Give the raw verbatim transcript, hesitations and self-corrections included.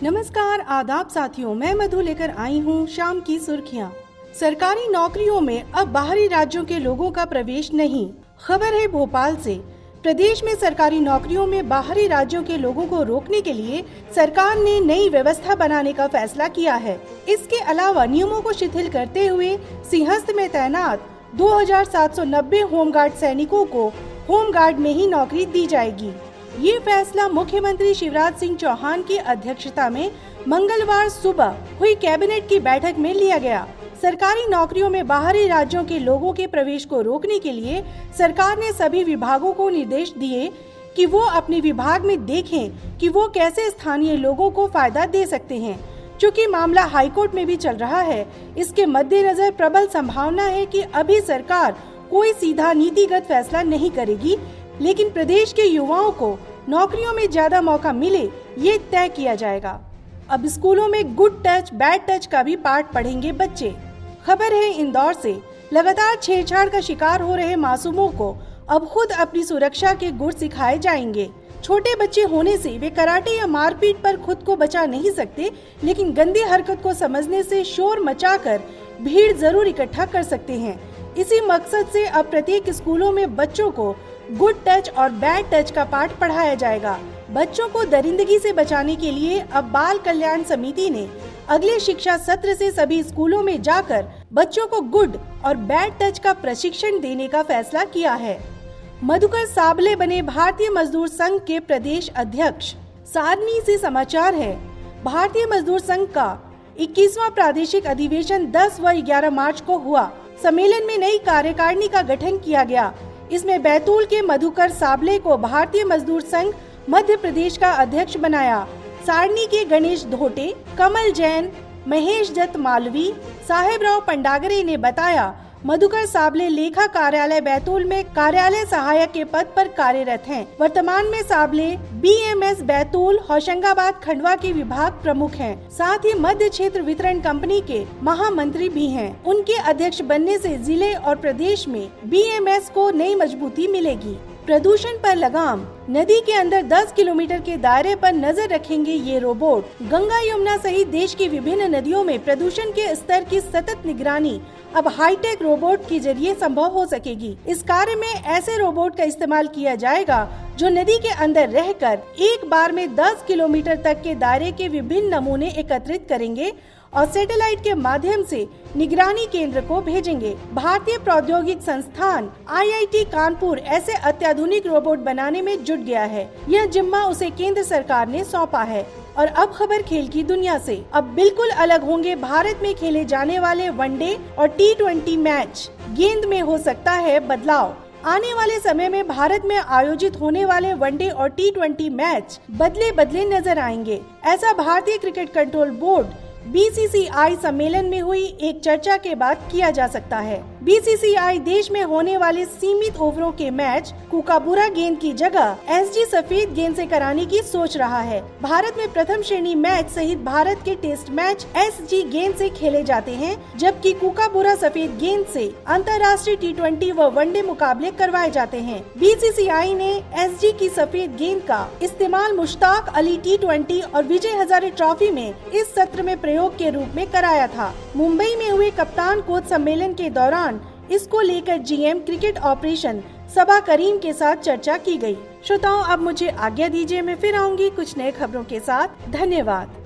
नमस्कार, आदाब साथियों, मैं मधु लेकर आई हूँ शाम की सुर्खियाँ। सरकारी नौकरियों में अब बाहरी राज्यों के लोगों का प्रवेश नहीं। खबर है भोपाल से। प्रदेश में सरकारी नौकरियों में बाहरी राज्यों के लोगों को रोकने के लिए सरकार ने नई व्यवस्था बनाने का फैसला किया है। इसके अलावा नियमों को शिथिल करते हुए सिंहस्थ में तैनात दो हज़ार सात सौ नब्बे होमगार्ड सैनिकों को होमगार्ड में ही नौकरी दी जाएगी। ये फैसला मुख्यमंत्री शिवराज सिंह चौहान की अध्यक्षता में मंगलवार सुबह हुई कैबिनेट की बैठक में लिया गया। सरकारी नौकरियों में बाहरी राज्यों के लोगों के प्रवेश को रोकने के लिए सरकार ने सभी विभागों को निर्देश दिए कि वो अपने विभाग में देखें कि वो कैसे स्थानीय लोगों को फायदा दे सकते हैं। चूँकि मामला हाईकोर्ट में भी चल रहा है, इसके मद्देनजर प्रबल संभावना है कि अभी सरकार कोई सीधा नीतिगत फैसला नहीं करेगी, लेकिन प्रदेश के युवाओं को नौकरियों में ज्यादा मौका मिले, ये तय किया जाएगा। अब स्कूलों में गुड टच बैड टच का भी पाठ पढ़ेंगे बच्चे। खबर है इंदौर से। लगातार छेड़छाड़ का शिकार हो रहे मासूमों को अब खुद अपनी सुरक्षा के गुर सिखाए जाएंगे। छोटे बच्चे होने से वे कराटे या मारपीट पर खुद को बचा नहीं सकते, लेकिन गंदी हरकत को समझने से शोर मचाकर भीड़ जरूर इकट्ठा कर सकते हैं। इसी मकसद से अब प्रत्येक स्कूलों में बच्चों को गुड टच और बैड टच का पाठ पढ़ाया जाएगा। बच्चों को दरिंदगी से बचाने के लिए अब बाल कल्याण समिति ने अगले शिक्षा सत्र से सभी स्कूलों में जाकर बच्चों को गुड और बैड टच का प्रशिक्षण देने का फैसला किया है। मधुकर साबले बने भारतीय मजदूर संघ के प्रदेश अध्यक्ष। सारनी से समाचार है। भारतीय मजदूर संघ का इक्कीसवां प्रादेशिक अधिवेशन दस व ग्यारह मार्च को हुआ। सम्मेलन में नई कार्यकारिणी का गठन किया गया। इसमें बैतूल के मधुकर साबले को भारतीय मजदूर संघ मध्य प्रदेश का अध्यक्ष बनाया। सारनी के गणेश धोटे, कमल जैन, महेश दत्त मालवी, साहेबराव पंडागरे ने बताया, मधुकर साबले लेखा कार्यालय बैतूल में कार्यालय सहायक के पद पर कार्यरत हैं। वर्तमान में साबले बीएमएस बैतूल होशंगाबाद खंडवा के विभाग प्रमुख हैं। साथ ही मध्य क्षेत्र वितरण कंपनी के महामंत्री भी हैं। उनके अध्यक्ष बनने से जिले और प्रदेश में बीएमएस को नई मजबूती मिलेगी। प्रदूषण पर लगाम। नदी के अंदर दस किलोमीटर के दायरे पर नजर रखेंगे ये रोबोट। गंगा यमुना सहित देश की विभिन्न नदियों में प्रदूषण के स्तर की सतत निगरानी अब हाईटेक रोबोट के जरिए संभव हो सकेगी। इस कार्य में ऐसे रोबोट का इस्तेमाल किया जाएगा जो नदी के अंदर रहकर एक बार में दस किलोमीटर तक के दायरे के विभिन्न नमूने एकत्रित करेंगे और सैटेलाइट के माध्यम से निगरानी केंद्र को भेजेंगे। भारतीय प्रौद्योगिक संस्थान आईआईटी कानपुर ऐसे अत्याधुनिक रोबोट बनाने में जुट गया है। यह जिम्मा उसे केंद्र सरकार ने सौंपा है। और अब खबर खेल की दुनिया से। अब बिल्कुल अलग होंगे भारत में खेले जाने वाले वनडे और टी ट्वेंटी मैच। गेंद में हो सकता है बदलाव। आने वाले समय में भारत में आयोजित होने वाले वनडे और टी ट्वेंटी मैच बदले बदले नजर आएंगे। ऐसा भारतीय क्रिकेट कंट्रोल बोर्ड बीसीसीआई सम्मेलन में हुई एक चर्चा के बाद किया जा सकता है। बीसीसीआई देश में होने वाले सीमित ओवरों के मैच कुकाबुरा गेंद की जगह एसजी सफेद गेंद से कराने की सोच रहा है। भारत में प्रथम श्रेणी मैच सहित भारत के टेस्ट मैच एसजी गेंद से खेले जाते हैं, जबकि कुकाबुरा सफेद गेंद से अंतर्राष्ट्रीय टी ट्वेंटी व वनडे मुकाबले करवाए जाते हैं। बीसीसीआई ने एसजी की सफेद गेंद का इस्तेमाल मुश्ताक अली टी ट्वेंटी और विजय हजारे ट्रॉफी में इस सत्र में प्रयोग के रूप में कराया था। मुंबई में हुए कप्तान कोच सम्मेलन के दौरान इसको लेकर GM cricket operation Saba Karim के साथ चर्चा की गई। श्रोताओं, अब मुझे आज्ञा दीजिए, मैं फिर आऊंगी कुछ नए खबरों के साथ। धन्यवाद।